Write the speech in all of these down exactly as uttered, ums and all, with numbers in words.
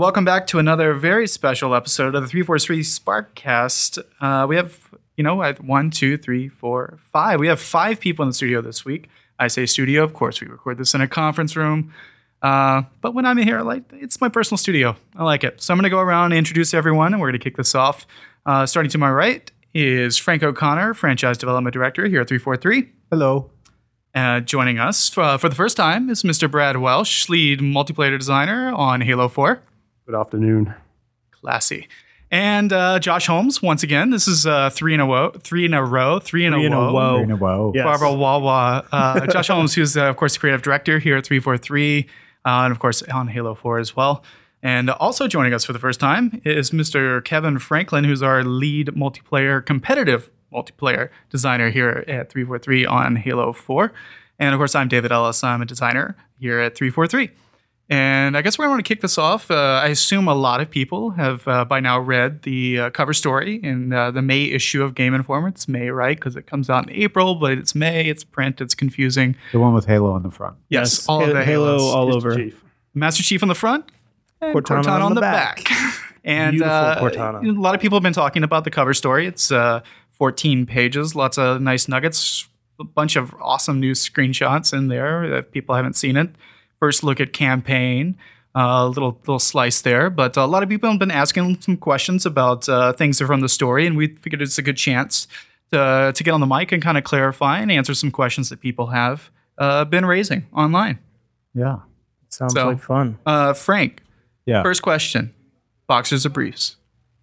welcome back to another very special episode of the three forty-three Sparkcast. Uh, we have, you know, one, two, three, four, five. We have five people in the studio this week. I say studio, of course, we record this in a conference room. Uh, but when I'm in here, like, it's my personal studio. I like it. So I'm going to go around and introduce everyone, and we're going to kick this off. Uh, starting to my right is Frank O'Connor, Franchise Development Director here at three forty-three. Hello. Uh, joining us uh, for the first time is Mister Brad Welsh, Lead Multiplayer Designer on Halo four. Good afternoon. Classy. And uh, Josh Holmes, once again. This is uh, three in a row, three in a row, three in a, three in woe. a woe. Three in a woe. Yes. Barbara Wawa. Uh, Josh Holmes, who's, uh, of course, the creative director here at three forty-three, uh, and, of course, on Halo four as well. And also joining us for the first time is Mister Kevin Franklin, who's our lead multiplayer, competitive multiplayer designer here at three forty-three on Halo four. And, of course, I'm David Ellis. I'm a designer here at three forty-three. And I guess we want to kick this off. Uh, I assume a lot of people have uh, by now read the uh, cover story in uh, the May issue of Game Informer. It's May, right? Because it comes out in April, but it's May. It's print. It's confusing. The one with Halo on the front. Yes, Yes, all of the Halo Halos. all Mister over. Chief. Master Chief on the front, and Cortana, Cortana, on, on the the back. back. and Beautiful uh, Cortana. a lot of people have been talking about the cover story. It's uh, fourteen pages, lots of nice nuggets, a bunch of awesome new screenshots in there if people haven't seen it. First look at campaign. A uh, little little slice there, but a lot of people have been asking some questions about uh, things from the story, and we figured it's a good chance to to get on the mic and kind of clarify and answer some questions that people have uh, been raising online. Yeah. Sounds So- like fun. Uh, Frank, Yeah. first question: boxers or briefs?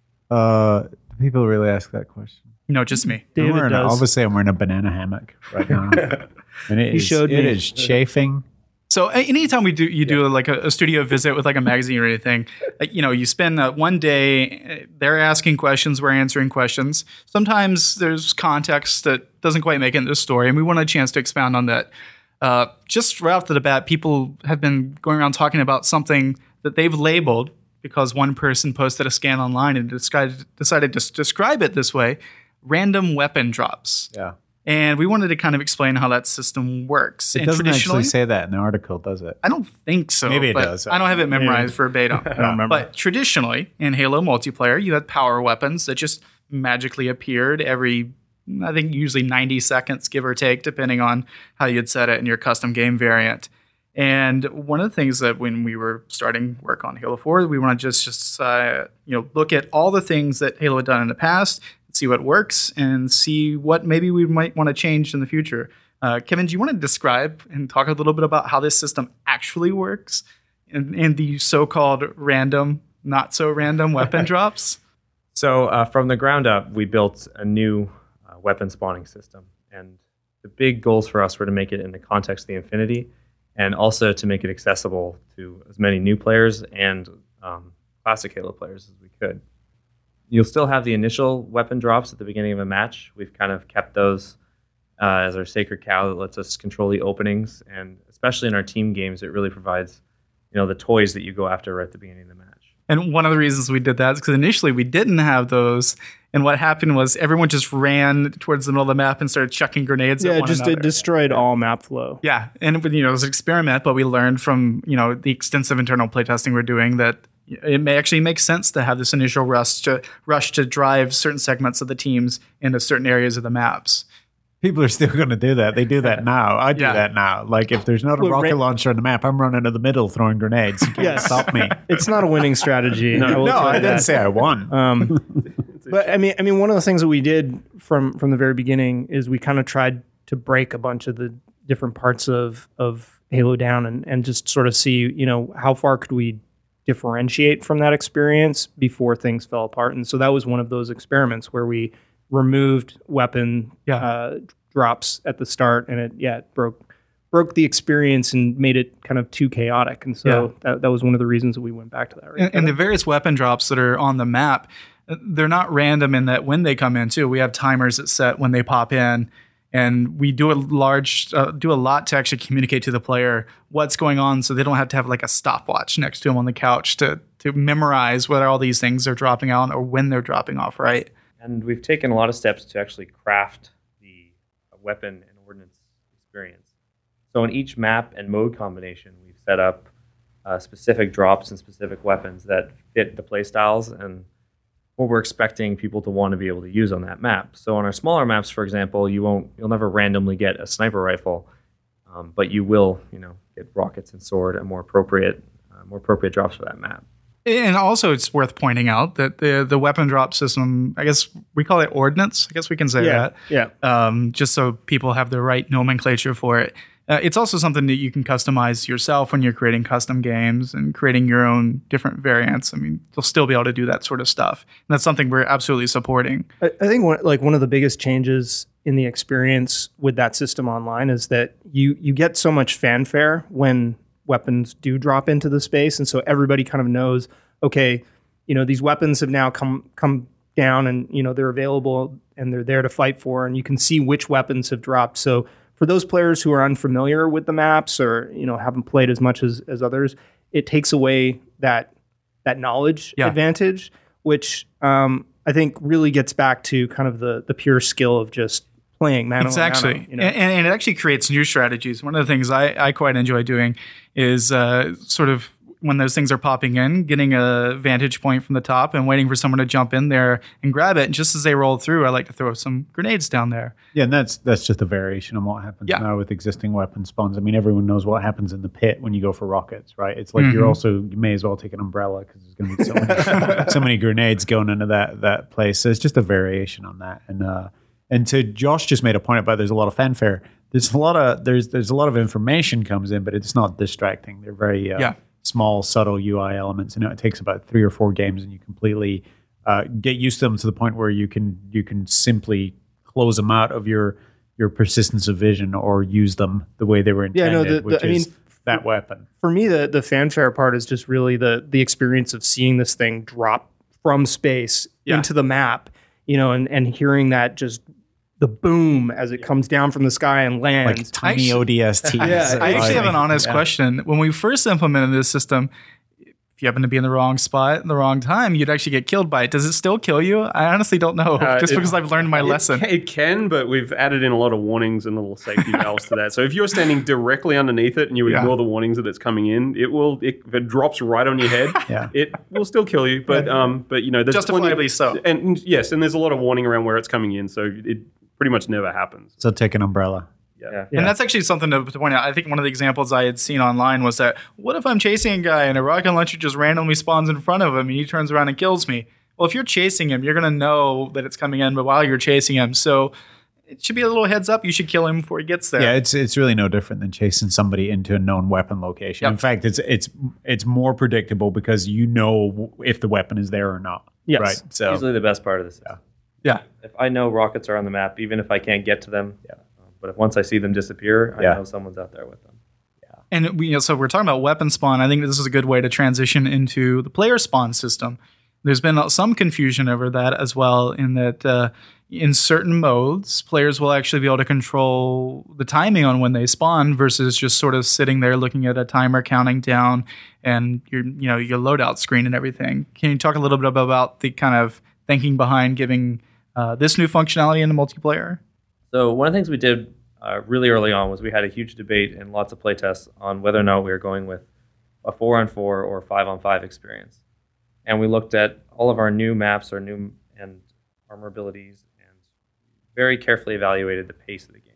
Uh, do people really ask that question? No, just me. I'm David wearing a- does. obviously, I'm wearing a banana hammock right now. and it He is, showed it me. is chafing. So a- anytime we do, you do like a, a studio visit with like a magazine or anything, like, you know, you spend uh, one day, uh, they're asking questions, we're answering questions. Sometimes there's context that doesn't quite make it into the story, and we want a chance to expound on that. Uh, just right off the bat, people have been going around talking about something that they've labeled because one person posted a scan online and decided, decided to s- describe it this way, random weapon drops. Yeah. And we wanted to kind of explain how that system works. It and doesn't traditionally, actually say that in the article, does it? I don't think so. Maybe it but does. I don't have it memorized verbatim. I don't remember. But traditionally, in Halo multiplayer, you had power weapons that just magically appeared every, I think, usually ninety seconds, give or take, depending on how you'd set it in your custom game variant. And one of the things that when we were starting work on Halo four, we want to just, just uh, you know, look at all the things that Halo had done in the past, see what works, and see what maybe we might want to change in the future. Uh, Kevin, do you want to describe and talk a little bit about how this system actually works and, and the so-called random, not so random weapon drops? So uh, from the ground up, we built a new uh, weapon spawning system. And the big goals for us were to make it in the context of the Infinity and also to make it accessible to as many new players and um, classic Halo players as we could. You'll still have the initial weapon drops at the beginning of a match. We've kind of kept those uh, as our sacred cow that lets us control the openings. And especially in our team games, it really provides, you know, the toys that you go after right at the beginning of the match. And one of the reasons we did that is because initially we didn't have those. And what happened was everyone just ran towards the middle of the map and started chucking grenades Yeah, at it one just another. it destroyed all map flow. Yeah, and you know, it was an experiment, but we learned from, you know, the extensive internal playtesting we're doing that it may actually make sense to have this initial rush to rush to drive certain segments of the teams into certain areas of the maps. People are still going to do that. They do that now. I do Yeah. that now. Like, if there's not a Well, rocket ra- launcher on the map, I'm running to the middle throwing grenades. You can't Yes. stop me. It's not a winning strategy. I will No, tell I you didn't that. say I won. Um, but I mean, I mean, one of the things that we did from from the very beginning is we kind of tried to break a bunch of the different parts of of Halo down and and just sort of see, you know, how far could we differentiate from that experience before things fell apart. And so that was one of those experiments where we removed weapon Yeah. uh, drops at the start, and it yeah it broke broke the experience and made it kind of too chaotic. And so Yeah. that, that was one of the reasons that we went back to that. Right? And, and the various weapon drops that are on the map, they're not random in that when they come in too, we have timers that set when they pop in, and we do a large, uh, do a lot to actually communicate to the player what's going on, so they don't have to have like a stopwatch next to them on the couch to to memorize whether all these things are dropping out or when they're dropping off. Right? And we've taken a lot of steps to actually craft the weapon and ordnance experience. So in each map and mode combination, we've set up uh, specific drops and specific weapons that fit the play styles and what we're expecting people to want to be able to use on that map. So on our smaller maps, for example, you won't, you'll never randomly get a sniper rifle, um, but you will, you know, get rockets and sword and more appropriate, uh, more appropriate drops for that map. And also, it's worth pointing out that the the weapon drop system, I guess we call it ordnance. I guess we can say Yeah, that. yeah. Um, just so people have the right nomenclature for it. Uh, it's also something that you can customize yourself when you're creating custom games and creating your own different variants. I mean, you'll still be able to do that sort of stuff. And that's something we're absolutely supporting. I, I think one, like one of the biggest changes in the experience with that system online is that you you get so much fanfare when weapons do drop into the space, and so everybody kind of knows, okay, you know, these weapons have now come come down, and you know they're available and they're there to fight for, and you can see which weapons have dropped. So for those players who are unfamiliar with the maps or you know haven't played as much as, as others, it takes away that that knowledge Yeah. advantage, which um, I think really gets back to kind of the the pure skill of just playing mano a mano, Exactly. you know? and, and it actually creates new strategies. One of the things I, I quite enjoy doing is uh, sort of when those things are popping in, getting a vantage point from the top and waiting for someone to jump in there and grab it. And just as they roll through, I like to throw some grenades down there. Yeah, and that's that's just a variation on what happens Yeah. now with existing weapon spawns. I mean, everyone knows what happens in the pit when you go for rockets, right? It's like Mhm. you're also you may as well take an umbrella because there's going to be so many, so many grenades going into that that place. So it's just a variation on that. And uh, and to Josh just made a point about there's a lot of fanfare. There's a lot of there's there's a lot of information comes in, but it's not distracting. They're very uh, Yeah. small, subtle U I elements. You know, it takes about three or four games, and you completely uh, get used to them to the point where you can you can simply close them out of your your persistence of vision or use them the way they were Yeah, intended, no, the- the- which I is mean, that weapon. For me, the the fanfare part is just really the the experience of seeing this thing drop from space Yeah. into the map, you know, and and hearing that just the boom as it comes down from the sky and lands. Like tiny actually- O D S Ts. Yeah, I actually have an honest Yeah. question. When we first implemented this system, if you happen to be in the wrong spot at the wrong time, you'd actually get killed by it. Does it still kill you? I honestly don't know, Uh, just it- because I've learned my lesson. It, it can, but we've added in a lot of warnings and little safety valves to that. So if you're standing directly underneath it and you Yeah. ignore the warnings that it's coming in, it will. It, if it drops right on your head, Yeah. it will still kill you. But um, but you know, there's plenty- Justifiably so. And yes, and there's a lot of warning around where it's coming in, so it pretty much never happens. So take an umbrella. Yeah. And that's actually something to, to point out. I think one of the examples I had seen online was that, what if I'm chasing a guy and a rocket launcher just randomly spawns in front of him and he turns around and kills me? Well, if you're chasing him, you're going to know that it's coming in, but while you're chasing him, so it should be a little heads up. You should kill him before he gets there. Yeah, it's it's really no different than chasing somebody into a known weapon location. Yep. In fact, it's it's it's more predictable because you know if the weapon is there or not. Yes. Right. So Usually the best part of this. Yeah. Yeah. If I know rockets are on the map, even if I can't get to them, yeah. Um, but if once I see them disappear, I Yeah. know someone's out there with them. And we, you know, so we're talking about weapon spawn. I think this is a good way to transition into the player spawn system. There's been some confusion over that as well, in that uh, in certain modes, players will actually be able to control the timing on when they spawn versus just sort of sitting there looking at a timer counting down and your you know your loadout screen and everything. Can you talk a little bit about the kind of thinking behind giving uh, this new functionality in the multiplayer? So one of the things we did uh, really early on was we had a huge debate and lots of playtests on whether or not we were going with a four on four or five on five experience. And we looked at all of our new maps, our new and armor abilities, and very carefully evaluated the pace of the game.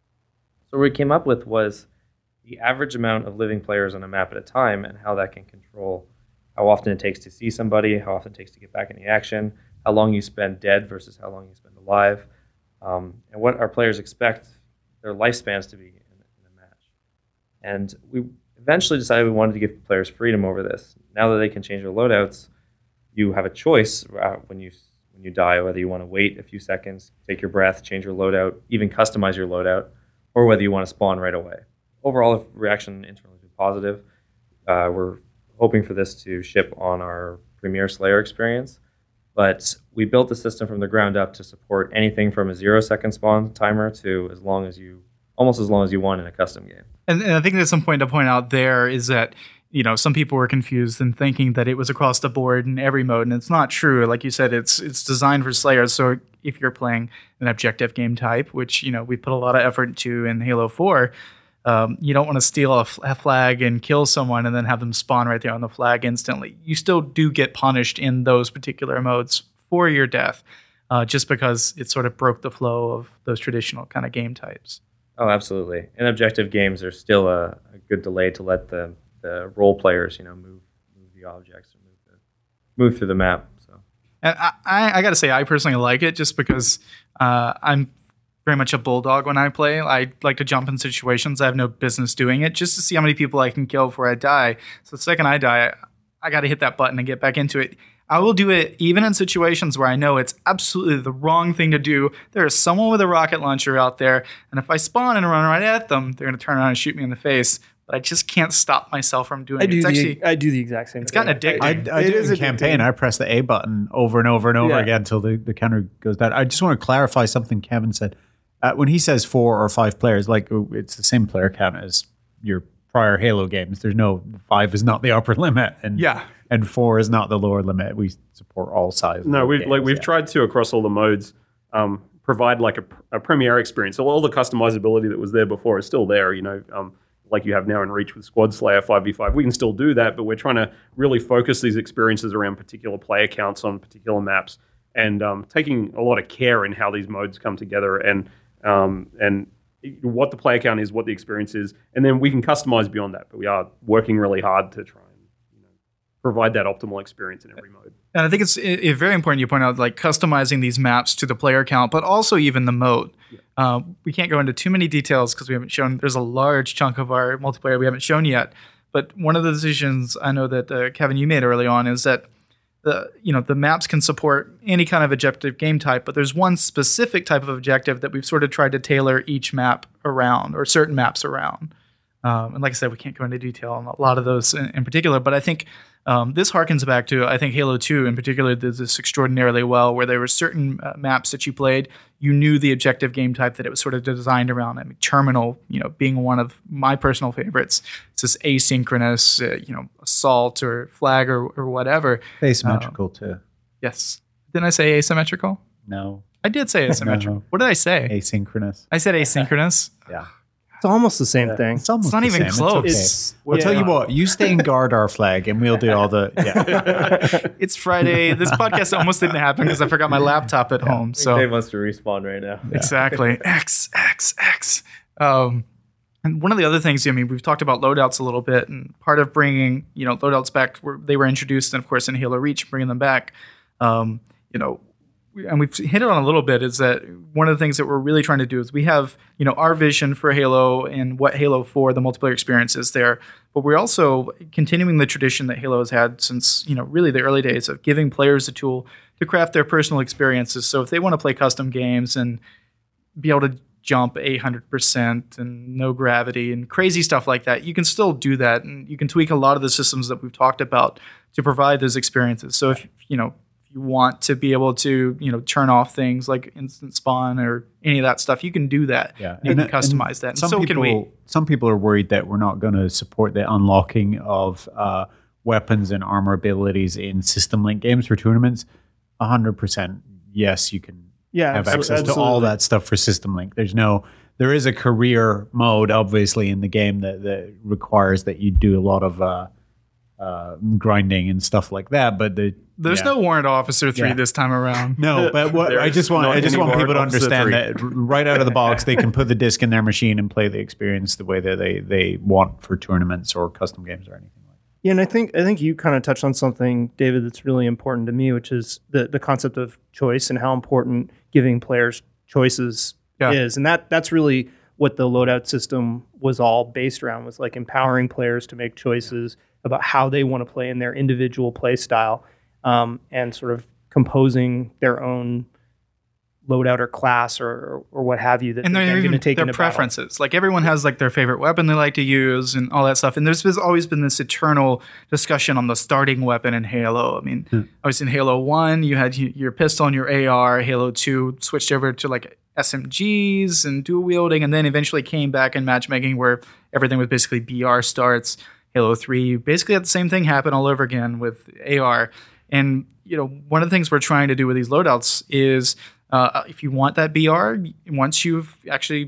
So what we came up with was the average amount of living players on a map at a time and how that can control how often it takes to see somebody, how often it takes to get back in the action, how long you spend dead versus how long you spend alive, um, and what our players expect their lifespans to be in, in a match. And we eventually decided we wanted to give players freedom over this. Now that they can change their loadouts, you have a choice uh, when you when you die, whether you want to wait a few seconds, take your breath, change your loadout, even customize your loadout, or whether you want to spawn right away. Overall, the reaction internally has been positive. Uh, we're hoping for this to ship on our Premier Slayer experience, but we built the system from the ground up to support anything from a zero-second spawn timer to as long as you, almost as long as you want in a custom game. And, and I think there's some point to point out there is that, you know, some people were confused and thinking that it was across the board in every mode, and it's not true. Like you said, it's it's designed for Slayers. So if you're playing an objective game type, which, you know, we put a lot of effort into in Halo four, Um, you don't want to steal a, f- a flag and kill someone and then have them spawn right there on the flag instantly. You still do get punished in those particular modes for your death, uh, just because it sort of broke the flow of those traditional kind of game types. Oh, absolutely. In objective games, there's still a, a good delay to let the, the role players, you know, move move the objects and move the, move through the map. So, and I, I, I got to say, I personally like it just because uh, I'm very much a bulldog when I play. I like to jump in situations I have no business doing it, just to see how many people I can kill before I die. So the second I die, I, I got to hit that button and get back into it. I will do it even in situations where I know it's absolutely the wrong thing to do. There is someone with a rocket launcher out there, and if I spawn and run right at them, they're going to turn around and shoot me in the face. But I just can't stop myself from doing I it. do It's the, actually, I do the exact same it's thing. gotten addicting. I, I It do is in addicting. campaign. I press the A button over and over and over Yeah. again until the, the counter goes down. I just want to clarify something Kevin said. Uh, when he says four or five players, like it's the same player count as your prior Halo games. There's no five is not the upper limit, and Yeah. and four is not the lower limit. We support all sizes. No, of we've games, like we've yeah. tried to across all the modes um, provide like a, a Premiere experience. So all the customizability that was there before is still there. You know, um, like you have now in Reach with Squad Slayer five v five. We can still do that, but we're trying to really focus these experiences around particular player counts on particular maps, and um, taking a lot of care in how these modes come together and um, and what the player count is, what the experience is, and then we can customize beyond that. But we are working really hard to try and you know, provide that optimal experience in every mode. And I think it's it, it very important you point out, like, customizing these maps to the player count, but also even the mode. Yeah. Uh, we can't go into too many details because we haven't shown, there's a large chunk of our multiplayer we haven't shown yet. But one of the decisions I know that uh, Kevin, you made early on is that the you know the maps can support any kind of objective game type, but there's one specific type of objective that we've sort of tried to tailor each map around, or certain maps around. Um, and like I said, we can't go into detail on a lot of those in, in particular, but I think um, this harkens back to, I think Halo two in particular did this extraordinarily well, where there were certain uh, maps that you played, you knew the objective game type that it was sort of designed around. I mean, Terminal, you know, being one of my personal favorites. It's this asynchronous, uh, you know, assault or flag or, or whatever. Asymmetrical Um, too. Yes. Didn't I say asymmetrical? No, I did say asymmetrical. No. What did I say? asynchronous. I said asynchronous. Yeah, It's almost the same thing. it's almost It's not the even same. close. It's okay. It's- I'll yeah. tell you what. You stay and guard our flag, and we'll do all the. Yeah. It's Friday. This podcast almost didn't happen because I forgot my laptop at home. So Dave wants to respawn right now. exactly. X, X, X. Um, and one of the other things, I mean, we've talked about loadouts a little bit, and part of bringing, you know, loadouts back, were, they were introduced, and of course in Halo Reach, bringing them back, um, you know, we- and we've hit it on a little bit, is that one of the things that we're really trying to do is we have, you know, our vision for Halo and what Halo four, the multiplayer experience is there, but we're also continuing the tradition that Halo has had since, you know, really the early days of giving players a tool to craft their personal experiences. So if they want to play custom games and be able to jump eight hundred percent and no gravity and crazy stuff like that, you can still do that, and you can tweak a lot of the systems that we've talked about to provide those experiences. So if you know if you want to be able to you know turn off things like instant spawn or any of that stuff, you can do that. Yeah, you and- can customize that. And Some so people, can we. Some people are worried that we're not going to support the unlocking of uh, weapons and armor abilities in system link games for tournaments. A hundred percent, yes, you can Yeah, have abso- access to all absolutely. that stuff for system link. There's no, there is a career mode obviously in the game that, that requires that you do a lot of uh, uh, grinding and stuff like that. But the There's yeah. no Warrant Officer three Yeah. this time around. No, but what There I is just want not I just any want people to Warrant Officer understand three. that right out of the box they can put the disc in their machine and play the experience the way that they, they want for tournaments or custom games or anything like Yeah, and I think I think you kind of touched on something, David, that's really important to me, which is the the concept of choice and how important giving players choices Yeah. is, and that that's really what the loadout system was all based around, was like empowering players to make choices about how they want to play in their individual play style, um, and sort of composing their own loadout or class or or what have you that And they're they're going even to take their into battle. preferences. Like everyone has like their favorite weapon they like to use and all that stuff. And there's, there's always been this eternal discussion on the starting weapon in Halo. I mean, I was in Halo one, you had y- your pistol and your A R. Halo two switched over to like S M Gs and dual wielding, and then eventually came back in matchmaking where everything was basically B R starts. Halo three basically had the same thing happen all over again with A R. And you know, one of the things we're trying to do with these loadouts is Uh, if you want that B R, once you've actually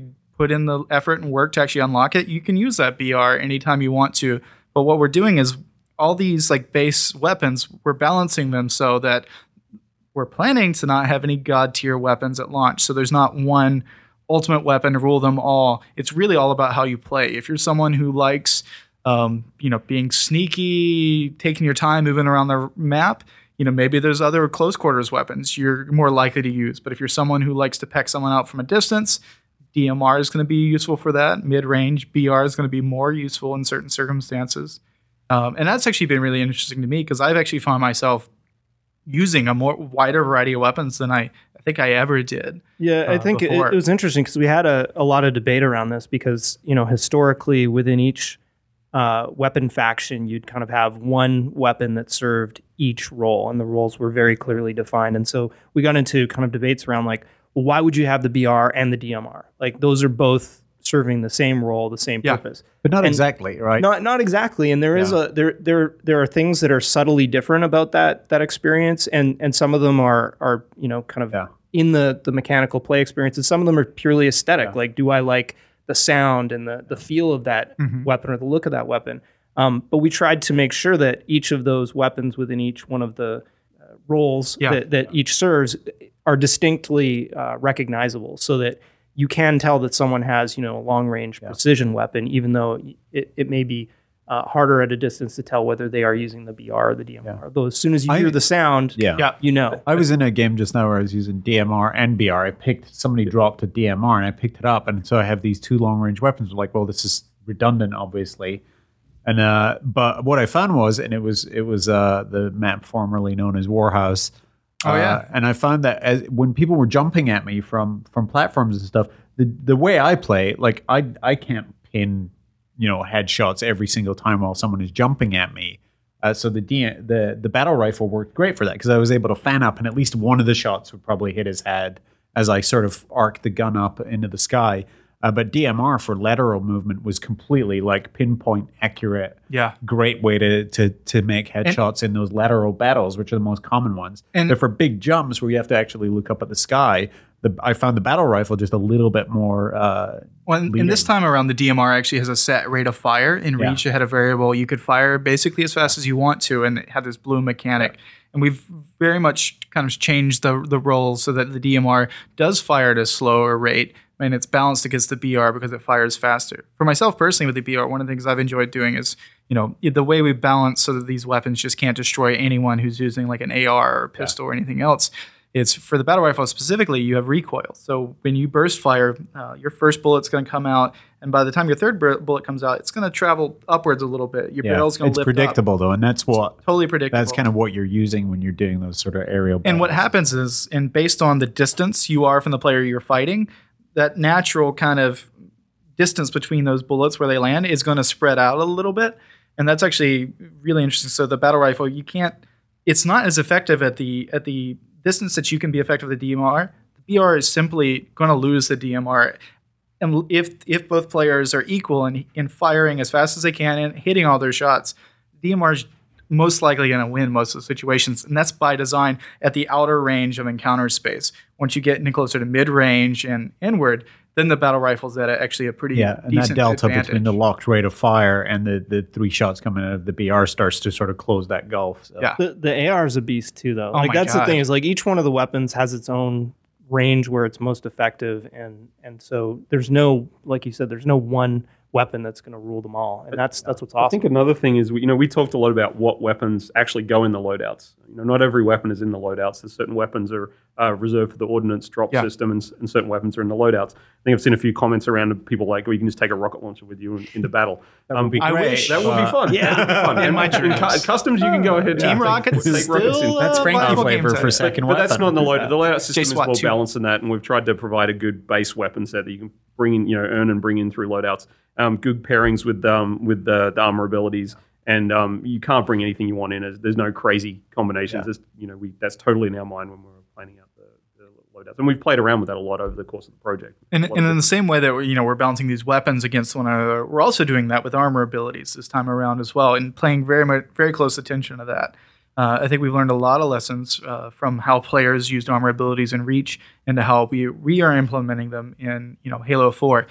put in the effort and work to actually unlock it, you can use that B R anytime you want to. But what we're doing is all these like base weapons, we're balancing them so that we're planning to not have any god tier weapons at launch. So there's not one ultimate weapon to rule them all. It's really all about how you play. If you're someone who likes, um, you know, being sneaky, taking your time, moving around the map, you know, maybe there's other close quarters weapons you're more likely to use. But if you're someone who likes to peck someone out from a distance, D M R is going to be useful for that. Mid-range B R is going to be more useful in certain circumstances. Um, and that's actually been really interesting to me because I've actually found myself using a more wider variety of weapons than I, I think I ever did. Yeah, I uh, think it, before. it was interesting because we had a, a lot of debate around this because, you know, historically within each uh, weapon faction, you'd kind of have one weapon that served each role, and the roles were very clearly defined. And so we got into kind of debates around like, well, why would you have the B R and the D M R? Like those are both serving the same role, the same Yeah. purpose. But not And exactly, right? Not not exactly. And there is Yeah. a there there there are things that are subtly different about that that experience, and and some of them are are you know kind of Yeah. in the the mechanical play experience, and some of them are purely aesthetic. Yeah. Like, do I like the sound and the the feel of that Mhm. weapon or the look of that weapon? Um, but we tried to make sure that each of those weapons within each one of the uh, roles Yeah. that, that each serves are distinctly uh, recognizable, so that you can tell that someone has, you know, a long-range Yeah. precision weapon, even though it, it may be uh, harder at a distance to tell whether they are using the B R or the D M R. Yeah. Though as soon as you I- hear the sound, Yeah. Yeah. you know. I was in a game just now where I was using D M R and B R. I picked, somebody dropped a D M R and I picked it up. And so I have these two long range weapons. I'm like, well, this is redundant, obviously. And, uh, but what I found was, and it was, it was, uh, the map formerly known as Warhouse. Oh, yeah. Uh, and I found that as, when people were jumping at me from, from platforms and stuff, the, the way I play, like I, I can't pin, you know, headshots every single time while someone is jumping at me. Uh, so the, D- the the battle rifle worked great for that because I was able to fan up and at least one of the shots would probably hit his head as I sort of arced the gun up into the sky. Uh, but D M R for lateral movement was completely like pinpoint accurate. Yeah. Great way to to to make headshots in those lateral battles, which are the most common ones. And- but for big jumps where you have to actually look up at the sky, the, I found the battle rifle just a little bit more. Uh, Well, and, and this leading. time around, the D M R actually has a set rate of fire. In Yeah. Reach, it had a variable. You could fire basically as fast as you want to, and it had this bloom mechanic. And we've very much kind of changed the the roles so that the D M R does fire at a slower rate, and it's balanced against the B R because it fires faster. For myself personally, with the B R, one of the things I've enjoyed doing is, you know, the way we balance so that these weapons just can't destroy anyone who's using like an A R or a pistol or anything else. It's for the battle rifle specifically, you have recoil. So when you burst fire, uh, your first bullet's going to come out, and by the time your third bur- bullet comes out, it's going to travel upwards a little bit. Your yeah, barrel's going it's to lift predictable up. though, and that's what Totally predictable. that's kind of what you're using when you're doing those sort of aerial. And what battles. happens is, and based on the distance you are from the player you're fighting, that natural kind of distance between those bullets where they land is going to spread out a little bit. And that's actually really interesting. So the battle rifle, you can't, it's not as effective at the at the distance that you can be effective with the D M R. The B R is simply going to lose the D M R. And if if both players are equal in, in firing as fast as they can and hitting all their shots, D M R is most likely going to win most of the situations. And that's by design at the outer range of encounter space. Once you get in closer to mid-range and inward, then the battle rifle's at a, actually a pretty Yeah, and decent that delta advantage. between the locked rate of fire and the, the three shots coming out of the B R starts to sort of close that gulf. So. Yeah. The, the A R is a beast too, though. Oh like my that's the God. thing is like each one of the weapons has its own range where it's most effective, and and so there's no, like you said, there's no one weapon that's going to rule them all, and that's that's what's I awesome. think another thing is, we, you know, we talked a lot about what weapons actually go in the loadouts. You know, not every weapon is in the loadouts. There's certain weapons are uh, reserved for the ordnance drop Yeah. system, and, s- and certain weapons are in the loadouts. I think I've seen a few comments around people like, well, you can just take a rocket launcher with you in, into battle. That would be I great. wish. That would be Uh, fun. yeah. That would be fun. In And my in dreams. cu- customs, you can go ahead. Team and take- Rocket's take rockets in. still, That's uh, Frankie viable flavor game for type. second But that's weapon. not in the loadout. The loadout system is SWAT well two. balanced in that, and we've tried to provide a good base weapon set that you can bring in, you know, earn and bring in through loadouts. Um, good pairings with um, with the, the armor abilities, and um, you can't bring anything you want in. There's, there's no crazy combinations. Yeah. It's, you know, we that's totally in our mind when we were planning out the, the loadouts, and we've played around with that a lot over the course of the project. And, A lot and of in the different- same way that we're, you know, we're balancing these weapons against one another, we're also doing that with armor abilities this time around as well, and paying very much, very close attention to that. Uh, I think we've learned a lot of lessons uh, from how players used armor abilities in Reach, and to how we we are implementing them in, you know, Halo four.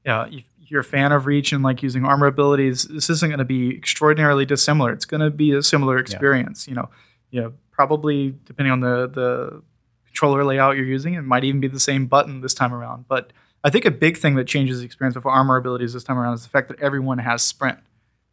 Yeah, if you're a fan of Reach and like using armor abilities, this isn't going to be extraordinarily dissimilar. It's going to be a similar experience. Yeah. You know, you know, probably depending on the the controller layout you're using, it might even be the same button this time around. But I think a big thing that changes the experience of armor abilities this time around is the fact that everyone has sprint.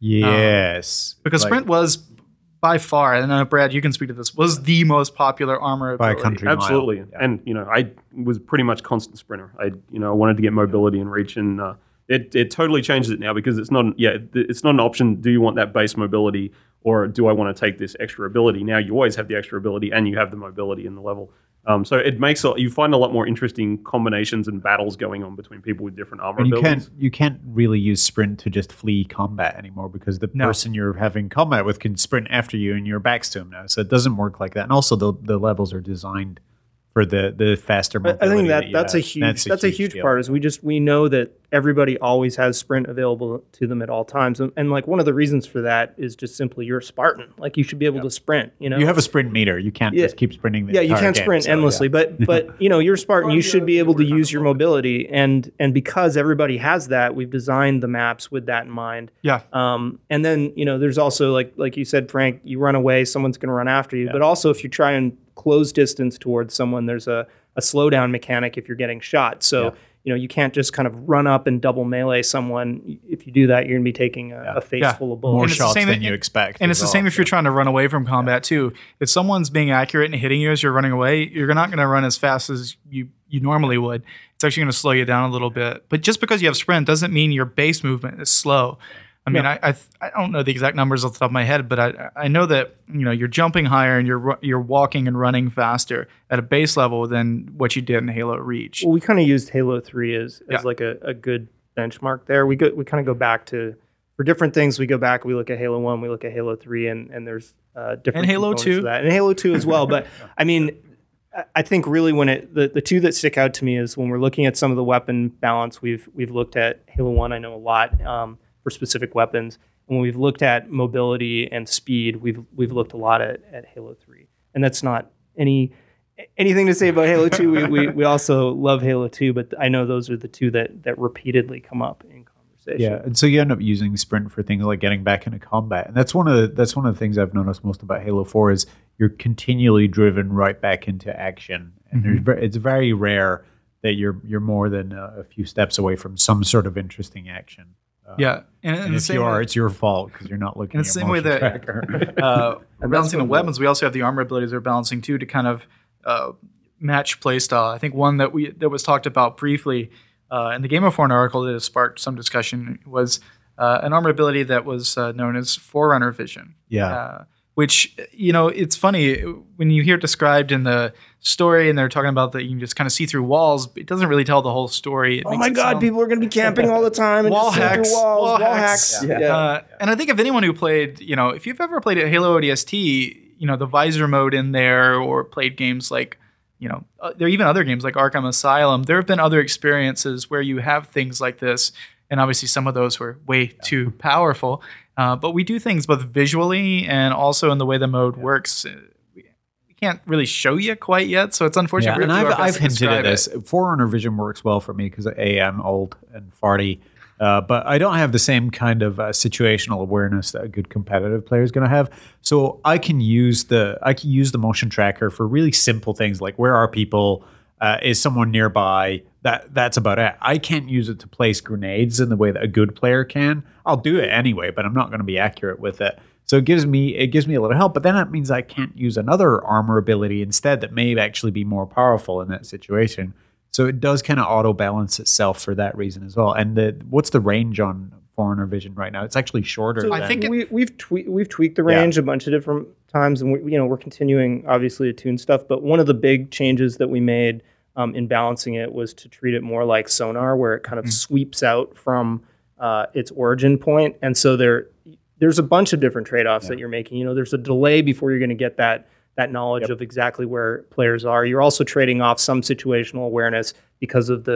Yes, um, because like, sprint was by far, and I know Brad, you can speak to this, was the most popular armor by ability. a country Absolutely, mile. Yeah. and you know, I was pretty much constant sprinter. I, you know, I wanted to get mobility and reach, and uh, it it totally changes it now because it's not, yeah, it's not an option. Do you want that base mobility, or do I want to take this extra ability? Now you always have the extra ability, and you have the mobility in the level. Um, so it makes a, you find a lot more interesting combinations and battles going on between people with different armor and you abilities. can't you can't really use sprint to just flee combat anymore because the No. person you're having combat with can sprint after you and your back's to him now. So it doesn't work like that. And also the the levels are designed for the the faster But mobility. I think that you that's a have. huge that's a huge deal. part is we just we know that everybody always has sprint available to them at all times, and, and like one of the reasons for that is just simply you're a Spartan. Like you should be able to sprint. You know, You have a sprint meter. You can't Yeah. just keep sprinting. The yeah, you entire can't game, sprint so, endlessly, yeah. but but you know you're a Spartan. You should be able to use your mobility, and and because everybody has that, we've designed the maps with that in mind. Yeah. Um, and then you know there's also like like you said, Frank, you run away, someone's going to run after you. But also if you try and close distance towards someone, there's a a slowdown mechanic if you're getting shot. So. Yeah. You know, you can't just kind of run up and double melee someone. If you do that, you're going to be taking a, a face Yeah. full of More bullets. And it's the shots same- than you expect. And as it's the well, same if so. you're trying to run away from combat too. If someone's being accurate and hitting you as you're running away, you're not going to run as fast as you, you normally would. It's actually going to slow you down a little bit. But just because you have sprint doesn't mean your base movement is slow. I mean, I, I I don't know the exact numbers off the top of my head, but I I know that you know you're jumping higher and you're ru- you're walking and running faster at a base level than what you did in Halo Reach. Well, we kind of used Halo three as, as Yeah. like a, a good benchmark there. We go we kind of go back to for different things. We go back. We look at Halo one. We look at Halo three, and and there's uh, different And Halo components two. of that, and Halo two as well. But I mean, I- I think really when it the, the two that stick out to me is when we're looking at some of the weapon balance. We've we've looked at Halo one. I know a lot um, for specific weapons. When we've looked at mobility and speed, we've we've looked a lot at, at Halo three, and that's not any anything to say about Halo two. We, we we also love Halo two, but I know those are the two that that repeatedly come up in conversation. Yeah, and so you end up using sprint for things like getting back into combat, and that's one of the that's one of the things I've noticed most about Halo four is you're continually driven right back into action, and Mm-hmm. there's ver- it's very rare that you're you're more than a, a few steps away from some sort of interesting action. Uh, Yeah, and, and and the if same you way- are, it's your fault because you're not looking in at the same way motion that tracker. uh, we're balancing the weapons, we also have the armor abilities we're balancing too to kind of uh, match playstyle. I think one that we that was talked about briefly uh, in the Game of War article that has sparked some discussion was uh, an armor ability that was uh, known as Forerunner Vision. Yeah. Uh, which, you know, it's funny when you hear it described in the story and they're talking about that you can just kind of see through walls, it doesn't really tell the whole story. It Oh makes my it God, sound- people are going to be camping all the time and Wall just see through hacks. walls, Wall wall, hacks. hacks. Yeah. Yeah. Uh, and I think if anyone who played, you know, if you've ever played at Halo O D S T, you know, the visor mode in there or played games like, you know, uh, there are even other games like Arkham Asylum. There have been other experiences where you have things like this. And obviously some of those were way too powerful. Uh, but we do things both visually and also in the way the mode works. Uh, We, we can't really show you quite yet, so it's unfortunate. Yeah, we and have to do I've, our best I've to hinted at describe this. it. Forerunner Vision works well for me because A, I'm old and farty, uh, but I don't have the same kind of uh, situational awareness that a good competitive player is going to have. So I can use the I can use the motion tracker for really simple things like where are people, uh, is someone nearby. That that's about it. I can't use it to place grenades in the way that a good player can. I'll do it anyway, but I'm not going to be accurate with it. So it gives me it gives me a little help, but then that means I can't use another armor ability instead that may actually be more powerful in that situation. So it does kind of auto balance itself for that reason as well. And the what's the range on Forerunner Vision right now? It's actually shorter. So than, I think it- we, we've twe- we've tweaked the range a bunch of different times, and we, you know we're continuing obviously to tune stuff. But one of the big changes that we made um, in balancing it was to treat it more like sonar, where it kind of sweeps out from uh, its origin point, and so there there's a bunch of different trade-offs that you're making. You know, there's a delay before you're going to get that that knowledge Yep. of exactly where players are. You're also trading off some situational awareness because of the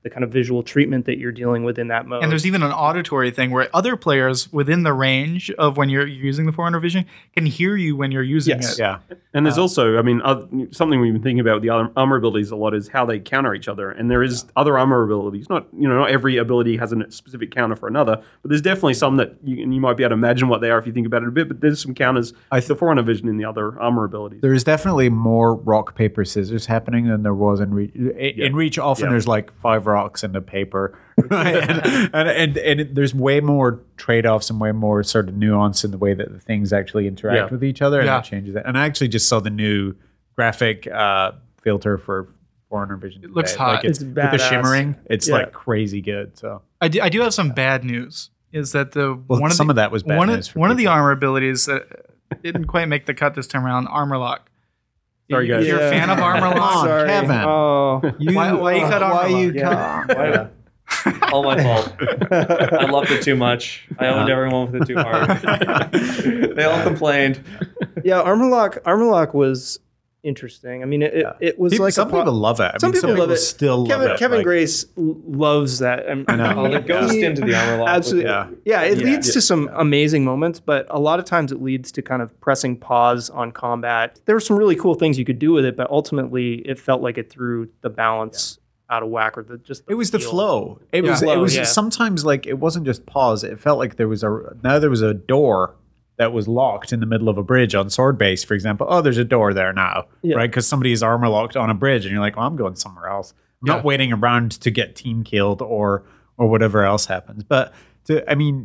the kind of visual treatment that you're dealing with in that mode. And there's even an auditory thing where other players within the range of when you're using the Forerunner Vision can hear you when you're using Yes. it. Yeah. And there's also, I mean, other, something we've been thinking about with the other armor abilities a lot is how they counter each other. And there is other armor abilities. Not, you know, not every ability has a specific counter for another, but there's definitely some that you, and you might be able to imagine what they are if you think about it a bit. But there's some counters. I the Forerunner Vision in the other armor abilities. There is definitely more rock paper scissors happening than there was in Reach. In, in Reach, often Yeah. there's like five rocks and a paper, right? and, and, and and it- there's way more trade offs and way more sort of nuance in the way that the things actually interact Yeah. with each other, and Yeah. that changes it. And I actually just saw the new graphic uh, filter for Forerunner Vision. It looks today. hot. Like it's, It's with the badass. shimmering. It's Yeah. like crazy good. So I do, I do have some bad news. Is that the well, one some of, of the, that was bad one news of for one of the people. armor abilities that didn't quite make the cut this time around? Armor lock. Sorry, guys. If you're a fan of armor Come lock, on, Sorry. Kevin. Oh, You, Why- why you cut why armor you lock? Yeah. cut? Yeah. All my fault. I loved it too much. I owned everyone with it too hard. They all complained. yeah. Armor lock. Armor lock was interesting. I mean, it, it, it was People- like some a pro- people love it. I Some mean, people love it. Still Kevin love it. Kevin Like, Grace l- loves that. I, I know. Oh, the ghost Yeah. into the armor lock. Absolutely. Yeah. Yeah, it Yeah. leads to some amazing moments, but a lot of times it leads to kind of pressing pause on combat. There were some really cool things you could do with it, but ultimately it felt like it threw the balance out of whack, or the just the It was the feel. flow. It Yeah. was. Flow, it was yeah. sometimes like it wasn't just pause. It felt like there was a now there was a door that was locked in the middle of a bridge on Sword Base, for example. Oh, there's a door there now, Yeah. right? Because somebody is armor locked on a bridge, and you're like, well, I'm going somewhere else. I'm Yeah. not waiting around to get team killed or or whatever else happens. But to, I mean,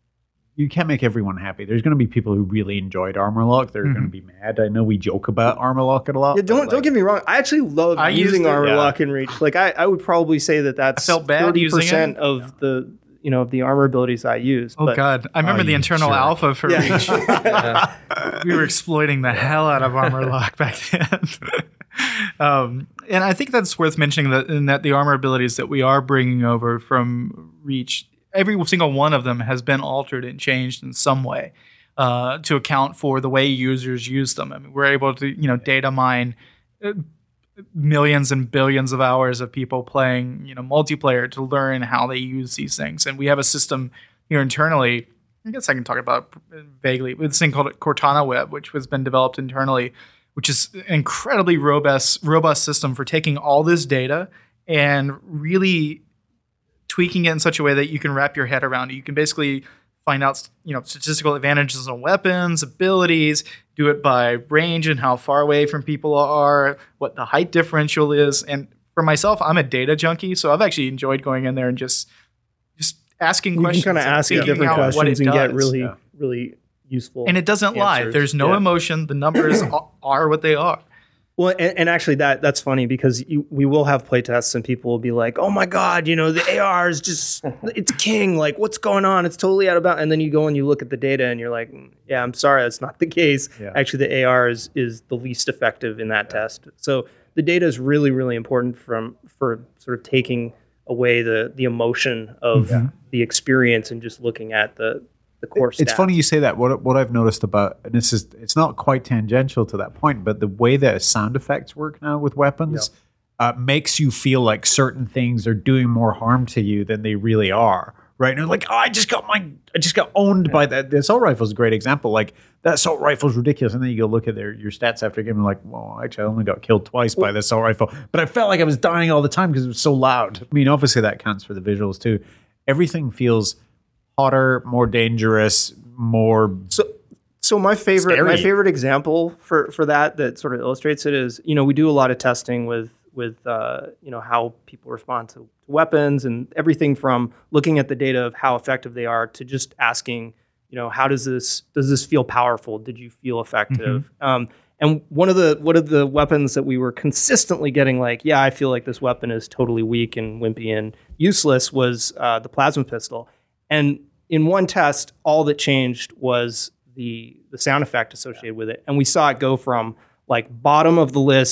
you can't make everyone happy. There's going to be people who really enjoyed armor lock. They're going to be mad. I know we joke about armor lock a lot. Yeah, but, don't like, don't get me wrong. I actually love I used using it, armor yeah. lock in Reach. Like I, I would probably say that that's I felt bad thirty using percent it. of the you know of the armor abilities I use. Oh but, God! I remember Oh, the you internal jerk. alpha for Yeah. Reach. We were exploiting the hell out of armor lock back then. um, and I think that's worth mentioning that in that the armor abilities that we are bringing over from Reach, every single one of them has been altered and changed in some way uh, to account for the way users use them. I mean, we're able to you know data mine uh, millions and billions of hours of people playing you know multiplayer to learn how they use these things, and we have a system here internally. I guess I can talk about it vaguely. With this thing called Cortana Web, which has been developed internally, which is an incredibly robust, robust system for taking all this data and really tweaking it in such a way that you can wrap your head around it. You can basically find out, you know, statistical advantages on weapons, abilities, do it by range and how far away from people are, what the height differential is. And for myself, I'm a data junkie, so I've actually enjoyed going in there and just just asking you can questions. kind of and ask figuring different out what questions it and get does. really Yeah. really useful. And it doesn't lie. answers. There's no Yeah. emotion. The numbers a- are what they are. Well, and, and actually, that that's funny because you, we will have playtests and people will be like, "Oh my god, you know, the A R is just it's king. Like, what's going on? It's totally out of bounds." And then you go and you look at the data and you're like, "Mm, "Yeah, I'm sorry, that's not the case. Yeah. Actually, the A R is is the least effective in that test." So the data is really really important from for sort of taking away the the emotion of the experience and just looking at the the core stats. It's funny you say that. What what I've noticed about, and this is, it's not quite tangential to that point, but the way that sound effects work now with weapons uh, makes you feel like certain things are doing more harm to you than they really are. Right? And you're like, oh, I just got my, I just got owned by that. The assault rifle is a great example. Like that assault rifle is ridiculous, and then you go look at their your stats after a game, and like, well, actually, I only got killed twice by the assault rifle, but I felt like I was dying all the time because it was so loud. I mean, obviously that counts for the visuals too. Everything feels hotter, more dangerous, more. So, so my favorite, Scary. my favorite example for for that that sort of illustrates it is, you know, we do a lot of testing with with uh, you know how people respond to weapons and everything from looking at the data of how effective they are to just asking, you know, how does this does this feel powerful? Did you feel effective? Um, and one of the one of the weapons that we were consistently getting like, yeah, I feel like this weapon is totally weak and wimpy and useless was uh, the plasma pistol. And in one test, all that changed was the the sound effect associated with it, and we saw it go from like bottom of the list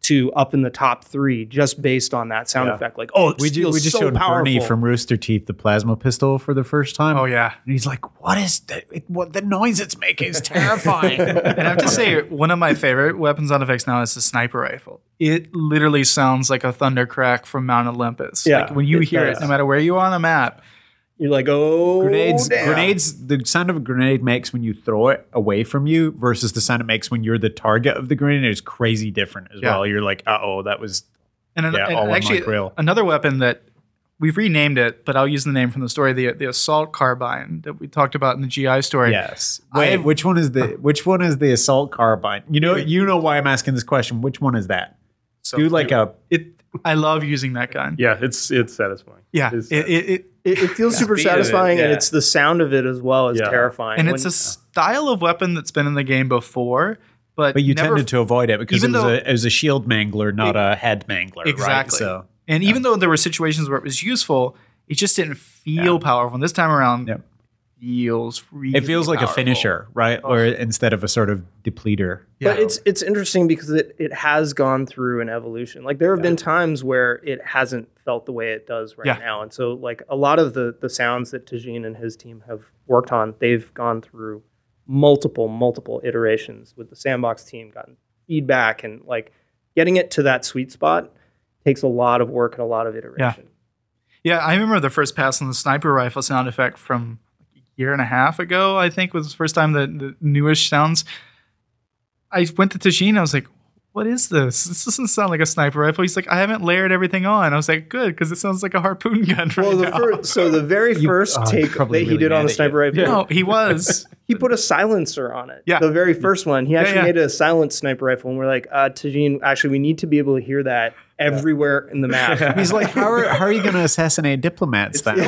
to up in the top three just based on that sound Yeah. effect. Like, oh, it We, ju- feels we just so showed powerful. Bernie from Rooster Teeth the plasma pistol for the first time. Oh yeah. And he's like, what is that? It, what the noise it's making is terrifying. And I have to say, one of my favorite weapon sound effects now is the sniper rifle. It literally sounds like a thunder crack from Mount Olympus. Yeah, Like when you it hear does. it, no matter where you are on a map. You're like, oh, grenades, damn. grenades, the sound of a grenade makes when you throw it away from you versus the sound it makes when you're the target of the grenade is crazy different as Yeah. well. You're like, uh oh, that was And, an- Yeah, and all on my actually, grill. another weapon that we've renamed it, but I'll use the name from the story, the the assault carbine that we talked about in the G I story. yes. I Wait, have- which one is the which one is the assault carbine? You know, you know why I'm asking this question. Which one is that? So Do like a it. I love using that gun. Yeah, it's it's satisfying. Yeah, It's- it, it, it It, it feels super Speed of it, satisfying, and yeah. it's the sound of it as well is Yeah. terrifying. and When- it's a style of weapon that's been in the game before, but but you never, tended to avoid it because it even was, though- a, it was a shield mangler, not a head mangler. Right? Exactly. So And even though there were situations where it was useful, it just didn't feel powerful. And this time around, Yep. feels really it feels like powerful. a finisher, right? Or instead of a sort of depleter. Yeah. But it's it's interesting because it, it has gone through an evolution. Like there have been times where it hasn't felt the way it does right Yeah. now. And so like a lot of the the sounds that Tajin and his team have worked on, they've gone through multiple, multiple iterations with the Sandbox team, gotten feedback, and like getting it to that sweet spot takes a lot of work and a lot of iteration. Yeah, I remember the first pass on the sniper rifle sound effect from a year and a half ago, I think was the first time the, the newish sounds. I went to Tajin, I was like, what is this? This doesn't sound like a sniper rifle. He's like, I haven't layered everything on. I was like, good, because it sounds like a harpoon gun right Well, the now. fir- so the very first oh, I'm take that probably he really did on mad the at sniper rifle, No, he was. he put a silencer on it. Yeah. The very first one. He actually yeah. made it a silent sniper rifle. And we're like, uh, Tajin, actually, we need to be able to hear that everywhere in the map. He's like, how are, how are you going to assassinate diplomats then?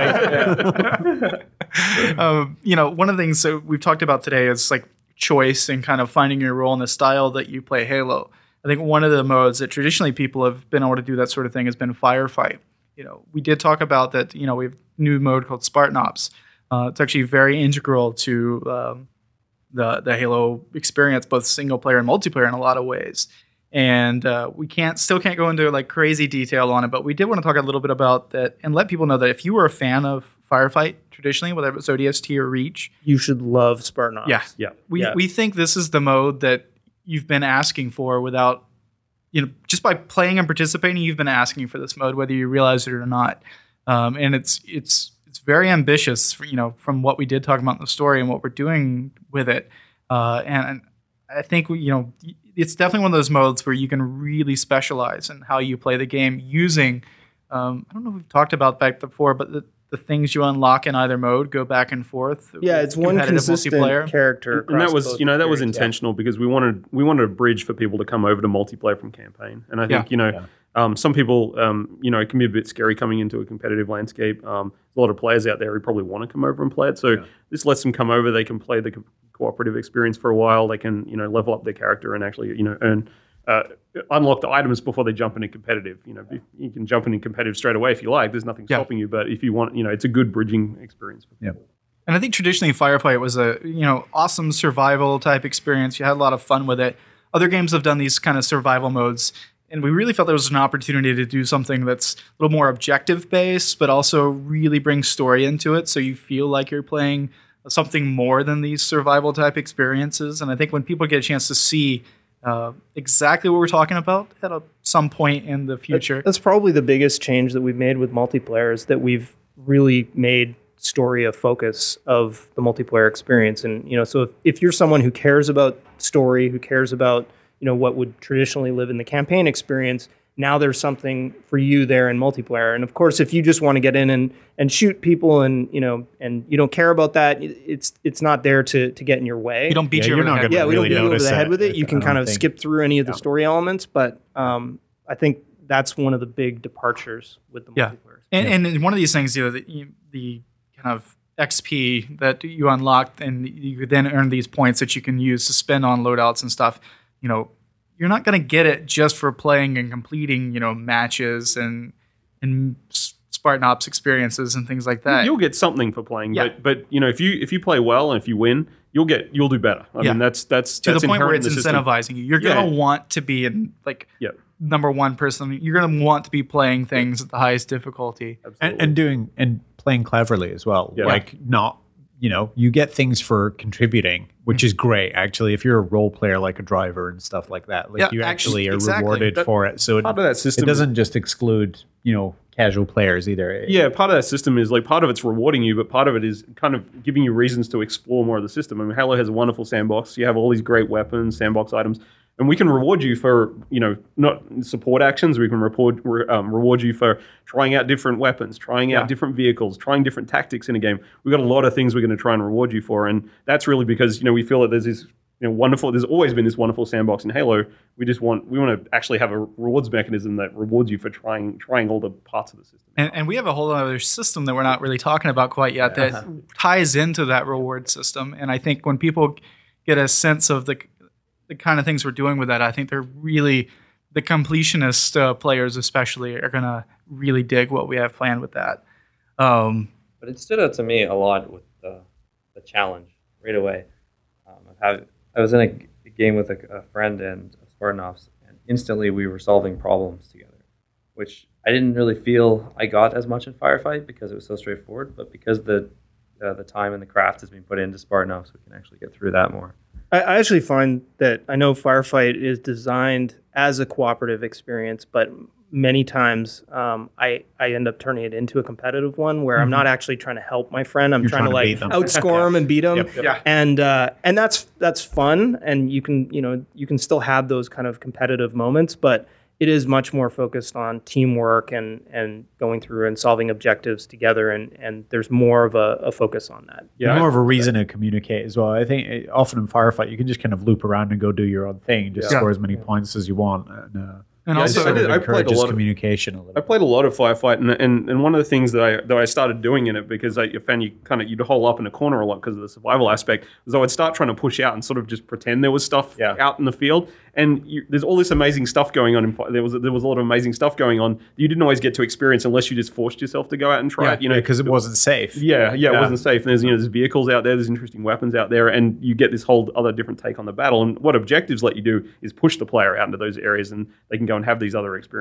um, you know, one of the things so we've talked about today is like choice and kind of finding your role in the style that you play Halo. I think one of the modes that traditionally people have been able to do that sort of thing has been firefight. You know, we did talk about that. You know, we have a new mode called Spartan Ops. Uh, it's actually very integral to um, the the Halo experience, both single player and multiplayer in a lot of ways. And uh, we can't still can't go into like crazy detail on it, but we did want to talk a little bit about that and let people know that if you were a fan of firefight traditionally, whether it's O D S T or Reach, You should love Spartan Ops. yeah, Yeah. we Yeah. we think this is the mode that you've been asking for without, you know, just by playing and participating, you've been asking for this mode, whether you realize it or not. Um, and it's it's it's very ambitious, for, you know, from what we did talk about in the story and what we're doing with it. Uh, and, and I think you know it's definitely one of those modes where you can really specialize in how you play the game using. Um, I don't know if we've talked about back before, but the, the things you unlock in either mode go back and forth. Yeah, with it's one competitive consistent character. And that across was, both you know, that was periods. intentional because we wanted we wanted a bridge for people to come over to multiplayer from campaign. And I think, Yeah. you know, um, some people, um, you know, it can be a bit scary coming into a competitive landscape. Um, there's a lot of players out there who probably want to come over and play it. So this lets them come over. They can play the co- cooperative experience for a while. They can, you know, level up their character and actually, you know, earn. Uh, unlock the items before they jump into competitive. You know, you- you can jump into competitive straight away if you like. There's nothing Yeah. stopping you. But if you want, you know, it's a good bridging experience for people. And I think traditionally Firefight was a you know awesome survival type experience. You had a lot of fun with it. Other games have done these kind of survival modes, and we really felt there was an opportunity to do something that's a little more objective based, but also really bring story into it, so you feel like you're playing something more than these survival type experiences. And I think when people get a chance to see uh, exactly what we're talking about at a, some point in the future, That's probably the biggest change that we've made with multiplayer is that we've really made story a focus of the multiplayer experience. And, you know, so if, if you're someone who cares about story, who cares about, you know, what would traditionally live in the campaign experience, now there's something for you there in multiplayer. And of course, if you just want to get in and, and shoot people and, you know, and you don't care about that, it- it's it's not there to to get in your way. you don't beat Yeah, you you're over the not head. gonna yeah, we really don't beat you over notice the head that, with it. You I can don't kind of think. skip through any of the story elements, but um, I think that's one of the big departures with the Yeah. multiplayer. And, and one of these things, you know, the, you, the kind of X P that you unlock, and you then earn these points that you can use to spend on loadouts and stuff. You know, you're not going to get it just for playing and completing, you know, matches and and s- Spartan Ops experiences and things like that. You'll get something for playing, Yeah. but but you know if you if you play well and if you win, you'll get you'll do better. I Yeah. mean that's that's to that's the point where inherent it's in the system. incentivizing you. You're Yeah. gonna want to be in like Yeah. number one person. You're gonna want to be playing things at the highest difficulty. and, Absolutely. and doing and playing cleverly as well. Yeah. Like not, you know, you get things for contributing, which is great. Actually, if you're a role player like a driver and stuff like that, like Yeah, you actually, actually are exactly. rewarded That- for it. So it, part of that system it doesn't just exclude, you know, casual players either. Yeah, part of that system is like part of it's rewarding you, but part of it is kind of giving you reasons to explore more of the system. I mean, Halo has a wonderful sandbox. You have all these great weapons, sandbox items, and we can reward you for you know not support actions. We can reward re, um, reward you for trying out different weapons, trying Yeah. out different vehicles, trying different tactics in a game. We've got a lot of things we're going to try and reward you for, and that's really because you know we feel that there's this. You know, wonderful. There's always been this wonderful sandbox in Halo. We just want we want to actually have a rewards mechanism that rewards you for trying trying all the parts of the system. And, and we have a whole other system that we're not really talking about quite yet that ties into that reward system. And I think when people get a sense of the the kind of things we're doing with that, I think they're really the completionist uh, players, especially, are going to really dig what we have planned with that. Um, But it stood out to me a lot with the, the challenge right away. Um, of having, I was in a, g- a game with a, a friend and a Spartan Ops, and instantly we were solving problems together, which I didn't really feel I got as much in Firefight because it was so straightforward. But because the uh, the time and the craft has been put into Spartan Ops, we can actually get through that more. I, I actually find that I know Firefight is designed as a cooperative experience, but many times um, I, I end up turning it into a competitive one where I'm not actually trying to help my friend. I'm You're trying, trying to to like beat them. outscore him and beat him. Yep, yep. Yeah. And uh, and that's that's fun, and you can you know you can still have those kind of competitive moments, but it is much more focused on teamwork and and going through and solving objectives together, and and there's more of a, a focus on that. Yeah, more of a reason to communicate as well. I think it, often in Firefight, you can just kind of loop around and go do your own thing and just Yeah. score as many points as you want. And, uh, and Yeah, I also, did- I did- it I played a encourages lot of- communication a little I bit. played a lot of Firefight, and and, and one of the things that I that I started doing in it because I found you kind of you'd hole up in a corner a lot because of the survival aspect. Was I would start trying to push out and sort of just pretend there was stuff Yeah. out in the field, and you, there's all this amazing stuff going on. In, Fi- there was there was a lot of amazing stuff going on that you didn't always get to experience unless you just forced yourself to go out and try Yeah, it. You know, because it wasn't safe. Yeah, yeah, it Yeah. wasn't safe. And there's you know there's vehicles out there, there's interesting weapons out there, and you get this whole other different take on the battle. And what objectives let you do is push the player out into those areas, and they can go and have these other experiences.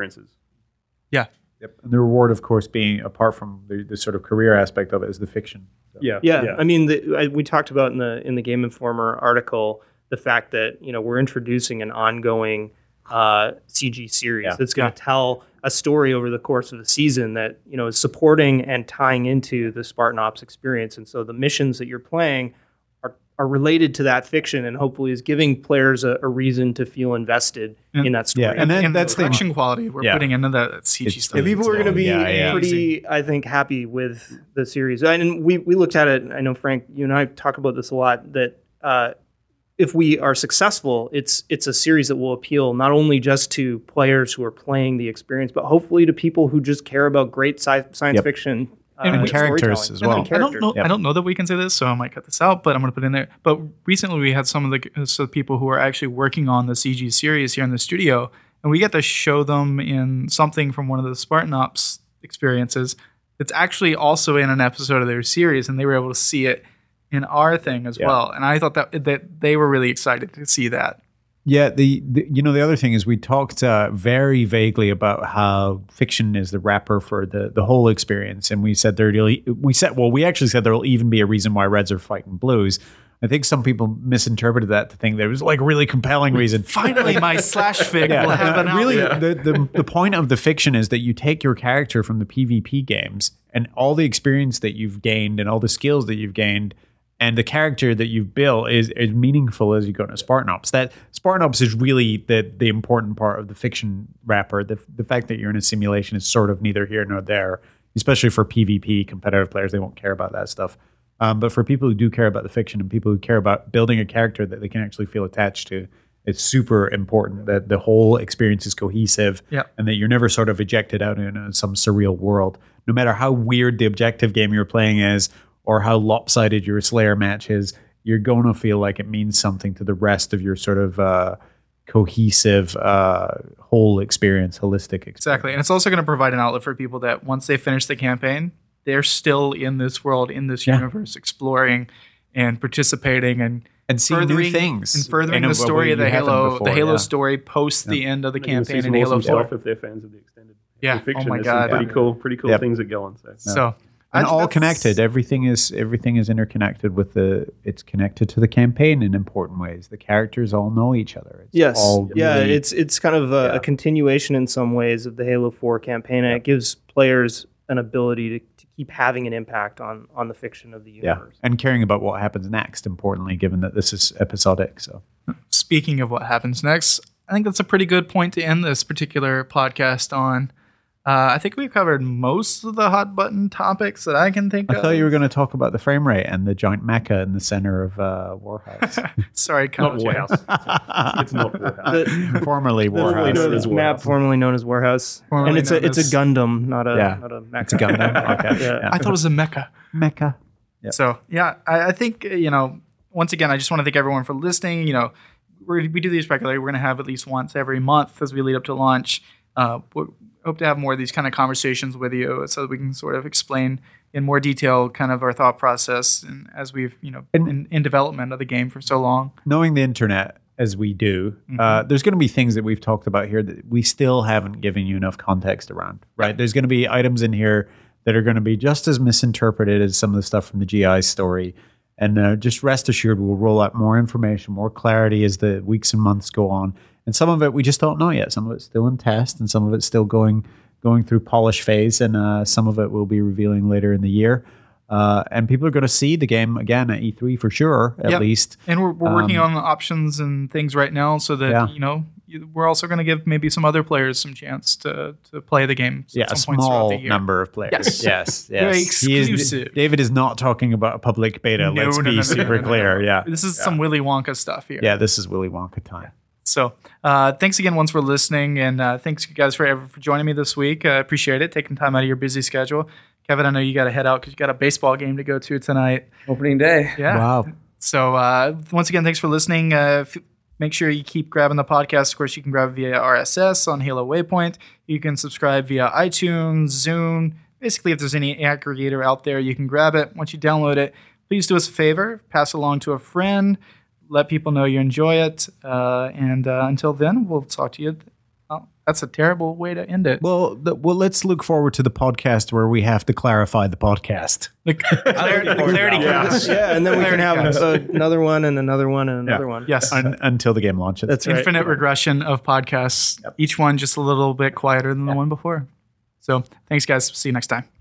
yeah. Yep. And the reward, of course, being apart from the, the sort of career aspect of it, is the fiction. So. Yeah, Yeah, I mean, the, I, we talked about in the in the Game Informer article the fact that you know we're introducing an ongoing uh, C G series Yeah. that's going to tell a story over the course of the season that you know is supporting and tying into the Spartan Ops experience, and so the missions that you're playing are are related to that fiction, and hopefully is giving players a, a reason to feel invested And- in that story. Yeah, and then and that's the the production quality we're Yeah. putting into that C G It's- stuff. Yeah, people are going to be Yeah, yeah. pretty, I think, happy with the series. And we, we looked at it. I know, Frank, you and I talk about this a lot. That uh, if we are successful, it's it's a series that will appeal not only just to players who are playing the experience, but hopefully to people who just care about great sci- science Yep. fiction uh, And characters storytelling. as And well. I don't know. Yep. I don't know that we can say this, so I might cut this out. But I'm going to put it in there. But recently, we had some of the so people who are actually working on the C G series here in the studio, and we get to show them in something from one of the Spartan Ops experiences. It's actually also in an episode of their series, and they were able to see it in our thing as Yeah. well. And I thought that that they were really excited to see that. Yeah, the, the you know the other thing is we talked uh, very vaguely about how fiction is the wrapper for the the whole experience, and we said there'll we said well we actually said there'll even be a reason why Reds are fighting Blues. I think some people misinterpreted that to think there was like a really compelling reason. Finally, my slash fig Yeah, will have uh, an really, outlet. the, the the point of the fiction is that you take your character from the PvP games and all the experience that you've gained and all the skills that you've gained, and the character that you've built is as meaningful as you go into Spartan Ops. That Spartan Ops is really the the important part of the fiction wrapper. The the fact that you're in a simulation is sort of neither here nor there, especially for PvP competitive players. They won't care about that stuff. Um, but for people who do care about the fiction and people who care about building a character that they can actually feel attached to, it's super important that the whole experience is cohesive Yeah. and that you're never sort of ejected out in uh, some surreal world. No matter how weird the objective game you're playing is or how lopsided your Slayer match is, you're going to feel like it means something to the rest of your sort of uh, cohesive uh, whole experience, holistic experience. Exactly. And it's also going to provide an outlet for people that once they finish the campaign, they're still in this world, in this Yeah. universe, exploring and participating and And seeing new furthering things. and furthering in a the way story of the you haven't Halo, before, the Halo yeah. story post the end of the They're gonna see campaign some in Halo awesome four. stuff if they're fans of the extended Yeah. fiction. Oh my There's God. some pretty Yeah. cool, pretty cool Yep. things that go on. So. So And I- all that's- connected. Everything is everything is interconnected with the. It's connected to the campaign in important ways. The characters all know each other. It's Yes. all yeah, really- it's it's kind of a, Yeah. a continuation in some ways of the Halo four campaign, and it gives players an ability to, to keep having an impact on on the fiction of the yeah, universe. and caring about what happens next. Importantly, given that this is episodic, so Speaking of what happens next, I think that's a pretty good point to end this particular podcast on. Uh, I think we've covered most of the hot button topics that I can think I of. thought you were going to talk about the frame rate and the giant mecha in the center of uh, Warhouse, Sorry, Not Kyle J. Warhouse. It's not Warhouse. The, formerly the, Warhouse. known the as map Warhouse. formerly known as Warehouse, Formerly and it's a known it's as- a Gundam, not a Yeah. not a mecha. It's a Gundam. Okay, Yeah. yeah. I thought it was a mecha. mecha. Yep. So yeah, I, I think uh, you know. Once again, I just want to thank everyone for listening. You know, we're, we do these regularly. We're going to have at least once every month as we lead up to launch. Uh, we hope to have more of these kind of conversations with you, so that we can sort of explain in more detail kind of our thought process and as we've you know been in, in development of the game for so long. Knowing the internet as we do, uh, there's going to be things that we've talked about here that we still haven't given you enough context around, right? There's going to be items in here that are going to be just as misinterpreted as some of the stuff from the G I story. And uh, just rest assured, we'll roll out more information, more clarity as the weeks and months go on. And some of it we just don't know yet. Some of it's still in test, and some of it's still going going through polish phase, and uh, some of it we'll be revealing later in the year. Uh, and people are going to see the game again at E three for sure, at Yep. least. And we're, we're working Um, on options and things right now, so that Yeah. you know you- we're also going to give maybe some other players some chance to to play the game. Yeah, at a some points throughout small the year. number of players. Yes. yes, Very yes. He is- exclusive. David is not talking about a public beta. No, Let's no, be no, no, super no, no, no. clear. Yeah, This is some Willy Wonka stuff here. yeah. This is Willy Wonka time. So uh, thanks again once for listening, and uh, thanks you guys for for joining me this week. I appreciate it, taking time out of your busy schedule. Kevin, I know you got to head out because you got a baseball game to go to tonight. Opening day. Yeah. Wow. So uh, once again, thanks for listening. Uh, f- make sure you keep grabbing the podcast. Of course, you can grab it via R S S on Halo Waypoint. You can subscribe via iTunes, Zune. Basically, if there's any aggregator out there, you can grab it. Once you download it, please do us a favor, pass it along to a friend. Let people know you enjoy it. Uh, and uh, until then, we'll talk to you. Oh, that's a terrible way to end it. Well, the, well, let's look forward to the podcast where we have to clarify the podcast. The clarity, the clarity comes. Yeah, and then we can Clarity have comes. uh, another one and another one and another Yeah. one. Yes. Un, until the game launches. That's right. Infinite regression of podcasts. Each one just a little bit quieter than the one before. So thanks, guys. See you next time.